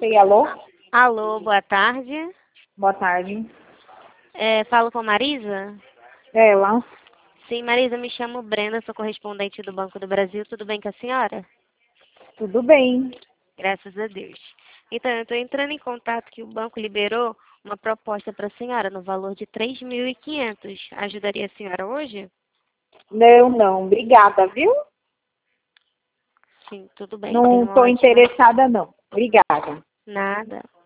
Sei, alô? Alô, boa tarde. Boa tarde. Falo com Marisa? Ela, Sim, Marisa, me chamo Brenda, sou correspondente do Banco do Brasil. Tudo bem com a senhora? tudo bem? Graças a Deus. Então, eu estou entrando em contato que o banco liberou uma proposta para a senhora no valor de 3.500. Ajudaria a senhora hoje? Não, obrigada, viu? Sim, tudo bem. Tenha Não uma estou ótima... interessada, não. Obrigada. Nada.